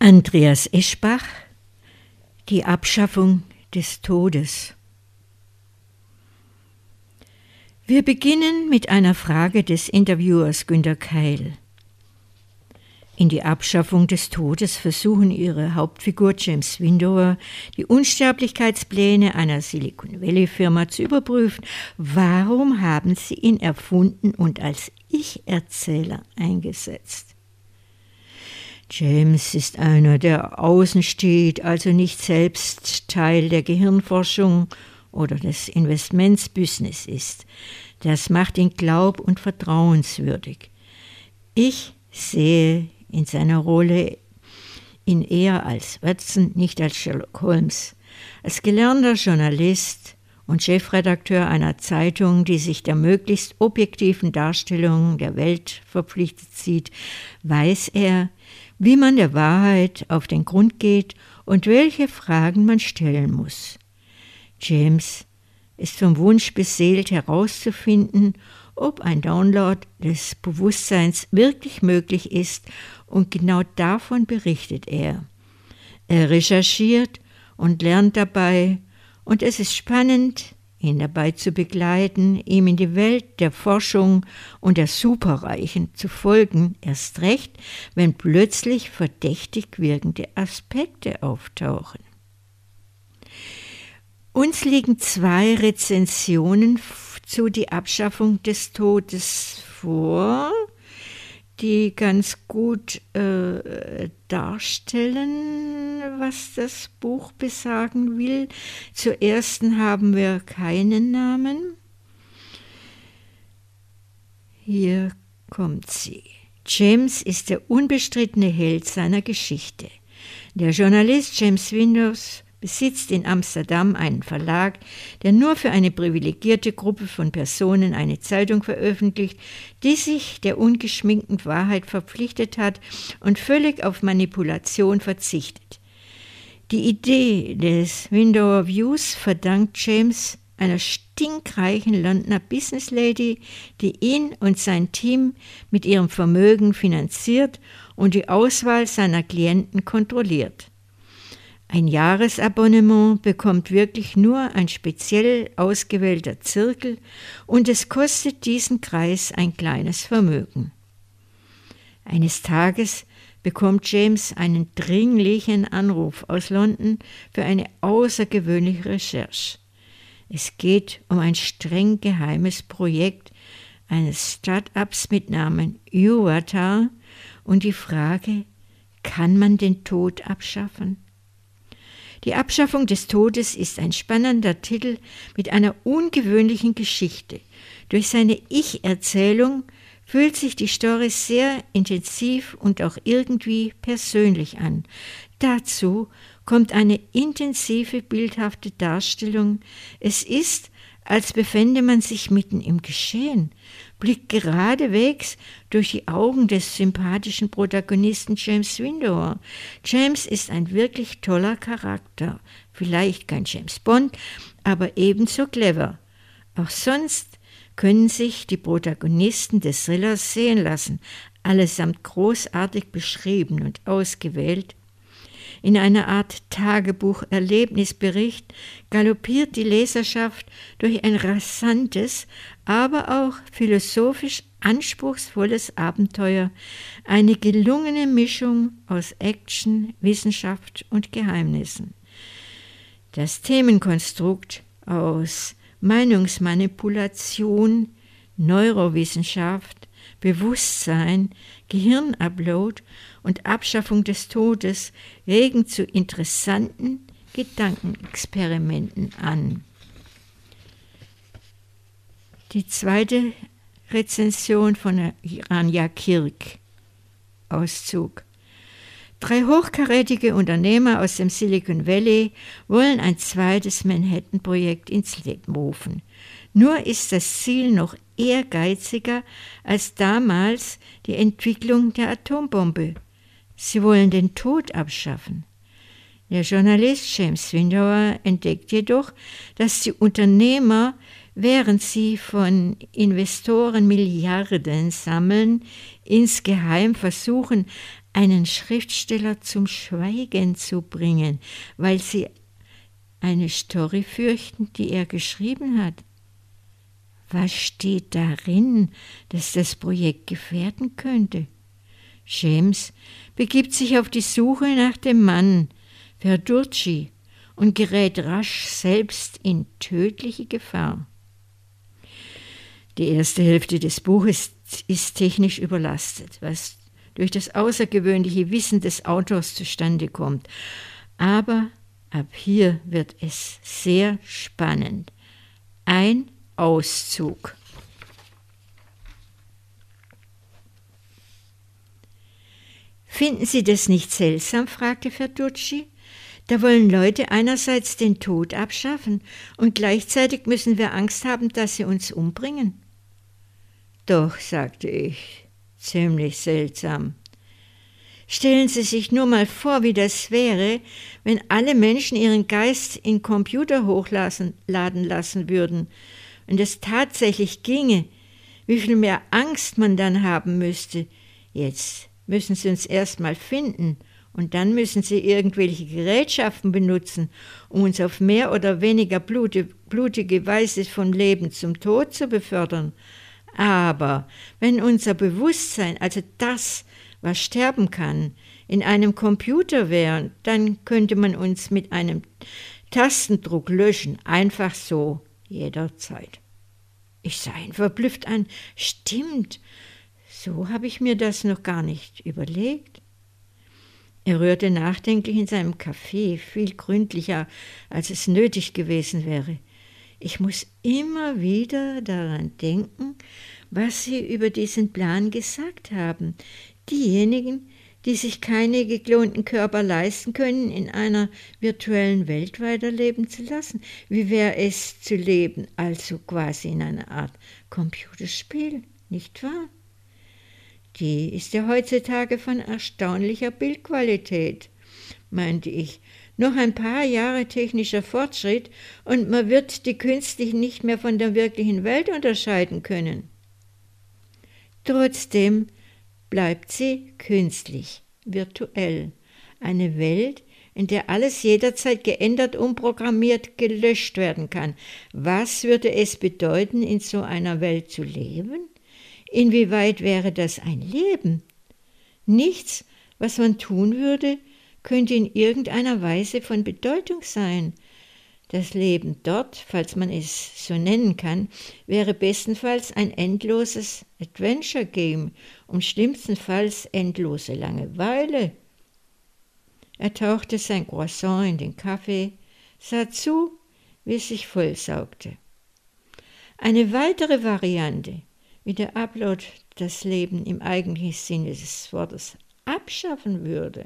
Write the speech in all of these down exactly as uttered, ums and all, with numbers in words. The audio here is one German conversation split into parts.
Andreas Eschbach, die Abschaffung des Todes. Wir beginnen mit einer Frage des Interviewers Günter Keil. In die Abschaffung des Todes versuchen ihre Hauptfigur James Windower, die Unsterblichkeitspläne einer Silicon Valley-Firma zu überprüfen. Warum haben sie ihn erfunden und als Ich-Erzähler eingesetzt? James ist einer, der außen steht, also nicht selbst Teil der Gehirnforschung oder des Investmentsbusiness ist. Das macht ihn glaub- und vertrauenswürdig. Ich sehe in seiner Rolle ihn eher als Watson, nicht als Sherlock Holmes. Als gelernter Journalist und Chefredakteur einer Zeitung, die sich der möglichst objektiven Darstellung der Welt verpflichtet sieht, weiß er, wie man der Wahrheit auf den Grund geht und welche Fragen man stellen muss. James ist vom Wunsch beseelt, herauszufinden, ob ein Download des Bewusstseins wirklich möglich ist, und genau davon berichtet er. Er recherchiert und lernt dabei, und es ist spannend, ihn dabei zu begleiten, ihm in die Welt der Forschung und der Superreichen zu folgen, erst recht, wenn plötzlich verdächtig wirkende Aspekte auftauchen. Uns liegen zwei Rezensionen zu Die Abschaffung des Todes vor, die ganz gut äh, darstellen, was das Buch besagen will. Zur ersten haben wir keinen Namen. Hier kommt sie. James ist der unbestrittene Held seiner Geschichte. Der Journalist James Windows besitzt in Amsterdam einen Verlag, der nur für eine privilegierte Gruppe von Personen eine Zeitung veröffentlicht, die sich der ungeschminkten Wahrheit verpflichtet hat und völlig auf Manipulation verzichtet. Die Idee des Windower Views verdankt James einer stinkreichen Londoner Businesslady, die ihn und sein Team mit ihrem Vermögen finanziert und die Auswahl seiner Klienten kontrolliert. Ein Jahresabonnement bekommt wirklich nur ein speziell ausgewählter Zirkel und es kostet diesen Kreis ein kleines Vermögen. Eines Tages bekommt James einen dringlichen Anruf aus London für eine außergewöhnliche Recherche. Es geht um ein streng geheimes Projekt eines Start-ups mit Namen Yuvatar und die Frage, kann man den Tod abschaffen? Die Abschaffung des Todes ist ein spannender Titel mit einer ungewöhnlichen Geschichte. Durch seine Ich-Erzählung fühlt sich die Story sehr intensiv und auch irgendwie persönlich an. Dazu kommt eine intensive, bildhafte Darstellung. Es ist, als befände man sich mitten im Geschehen, blickt geradewegs durch die Augen des sympathischen Protagonisten James Windower. James ist ein wirklich toller Charakter, vielleicht kein James Bond, aber ebenso clever. Auch sonst können sich die Protagonisten des Thrillers sehen lassen, allesamt großartig beschrieben und ausgewählt. In einer Art Tagebuch-Erlebnisbericht galoppiert die Leserschaft durch ein rasantes, aber auch philosophisch anspruchsvolles Abenteuer, eine gelungene Mischung aus Action, Wissenschaft und Geheimnissen. Das Themenkonstrukt aus Meinungsmanipulation, Neurowissenschaft, Bewusstsein, Gehirnupload und Abschaffung des Todes regen zu interessanten Gedankenexperimenten an. Die zweite Rezension von Rania Kirk. Auszug. Drei hochkarätige Unternehmer aus dem Silicon Valley wollen ein zweites Manhattan-Projekt ins Leben rufen. Nur ist das Ziel noch ehrgeiziger als damals die Entwicklung der Atombombe. Sie wollen den Tod abschaffen. Der Journalist James Windower entdeckt jedoch, dass die Unternehmer, während sie von Investoren Milliarden sammeln, insgeheim versuchen, einen Schriftsteller zum Schweigen zu bringen, weil sie eine Story fürchten, die er geschrieben hat. Was steht darin, dass das Projekt gefährden könnte? James begibt sich auf die Suche nach dem Mann, Verducci, und gerät rasch selbst in tödliche Gefahr. Die erste Hälfte des Buches ist technisch überlastet, was durch das außergewöhnliche Wissen des Autors zustande kommt. Aber ab hier wird es sehr spannend. Ein Auszug. »Finden Sie das nicht seltsam?« fragte Verducci. »Da wollen Leute einerseits den Tod abschaffen und gleichzeitig müssen wir Angst haben, dass sie uns umbringen.« »Doch«, sagte ich, »ziemlich seltsam. Stellen Sie sich nur mal vor, wie das wäre, wenn alle Menschen ihren Geist in Computer hochladen lassen würden. Wenn das tatsächlich ginge, wie viel mehr Angst man dann haben müsste. Jetzt müssen sie uns erstmal finden und dann müssen sie irgendwelche Gerätschaften benutzen, um uns auf mehr oder weniger blutige Weise vom Leben zum Tod zu befördern. Aber wenn unser Bewusstsein, also das, was sterben kann, in einem Computer wäre, dann könnte man uns mit einem Tastendruck löschen, einfach so, jederzeit.« Ich sah ihn verblüfft an. »Stimmt, so habe ich mir das noch gar nicht überlegt.« Er rührte nachdenklich in seinem Kaffee, viel gründlicher, als es nötig gewesen wäre. »Ich muss immer wieder daran denken, was Sie über diesen Plan gesagt haben. Diejenigen, die sich keine geklonten Körper leisten können, in einer virtuellen Welt weiterleben zu lassen. Wie wäre es zu leben, also quasi in einer Art Computerspiel, nicht wahr? Die ist ja heutzutage von erstaunlicher Bildqualität«, meinte ich. »Noch ein paar Jahre technischer Fortschritt und man wird die künstlichen nicht mehr von der wirklichen Welt unterscheiden können.« »Trotzdem bleibt sie künstlich, virtuell, eine Welt, in der alles jederzeit geändert, umprogrammiert, gelöscht werden kann. Was würde es bedeuten, in so einer Welt zu leben? Inwieweit wäre das ein Leben? Nichts, was man tun würde, könnte in irgendeiner Weise von Bedeutung sein. Das Leben dort, falls man es so nennen kann, wäre bestenfalls ein endloses Adventure-Game und schlimmstenfalls endlose Langeweile.« Er tauchte sein Croissant in den Kaffee, sah zu, wie es sich vollsaugte. Eine weitere Variante, wie der Upload das Leben im eigentlichen Sinne des Wortes abschaffen würde,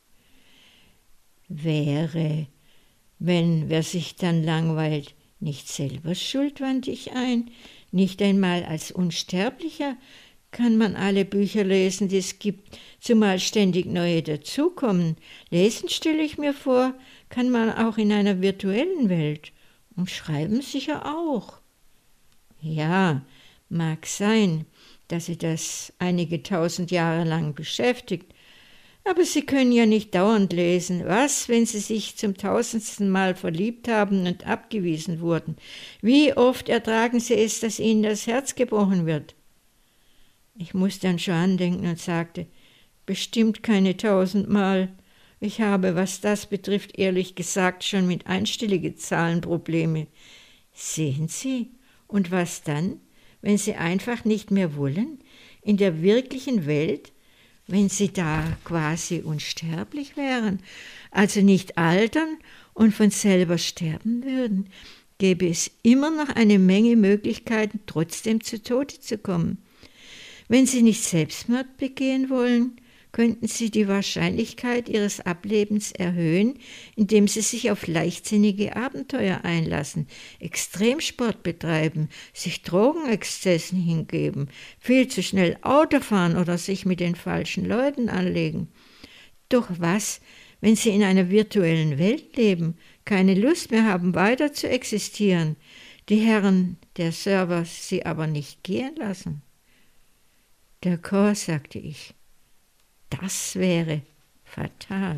wäre, wenn wer sich dann langweilt, nicht selber schuld, wandte ich ein. Nicht einmal als Unsterblicher kann man alle Bücher lesen, die es gibt, zumal ständig neue dazukommen. Lesen, stelle ich mir vor, kann man auch in einer virtuellen Welt. Und schreiben sicher auch. Ja, mag sein, dass sie das einige tausend Jahre lang beschäftigt, aber Sie können ja nicht dauernd lesen. Was, wenn Sie sich zum tausendsten Mal verliebt haben und abgewiesen wurden? Wie oft ertragen Sie es, dass Ihnen das Herz gebrochen wird? Ich musste an Joan denken und sagte, bestimmt keine tausendmal. Ich habe, was das betrifft, ehrlich gesagt schon mit einstelligen Zahlen Probleme. Sehen Sie, und was dann, wenn Sie einfach nicht mehr wollen? In der wirklichen Welt, wenn Sie da quasi unsterblich wären, also nicht altern und von selber sterben würden, gäbe es immer noch eine Menge Möglichkeiten, trotzdem zu Tode zu kommen. Wenn Sie nicht Selbstmord begehen wollen, könnten Sie die Wahrscheinlichkeit Ihres Ablebens erhöhen, indem Sie sich auf leichtsinnige Abenteuer einlassen, Extremsport betreiben, sich Drogenexzessen hingeben, viel zu schnell Auto fahren oder sich mit den falschen Leuten anlegen. Doch was, wenn Sie in einer virtuellen Welt leben, keine Lust mehr haben, weiter zu existieren, die Herren der Server Sie aber nicht gehen lassen? D'accord, sagte ich. Das wäre fatal.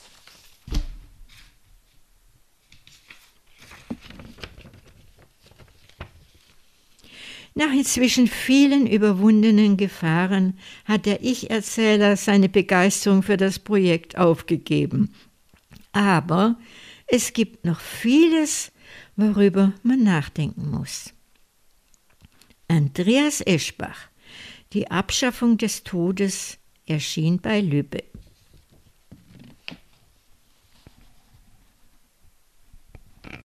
Nach inzwischen vielen überwundenen Gefahren hat der Ich-Erzähler seine Begeisterung für das Projekt aufgegeben. Aber es gibt noch vieles, worüber man nachdenken muss. Andreas Eschbach, Die Abschaffung des Todes, erschien bei Lübbe.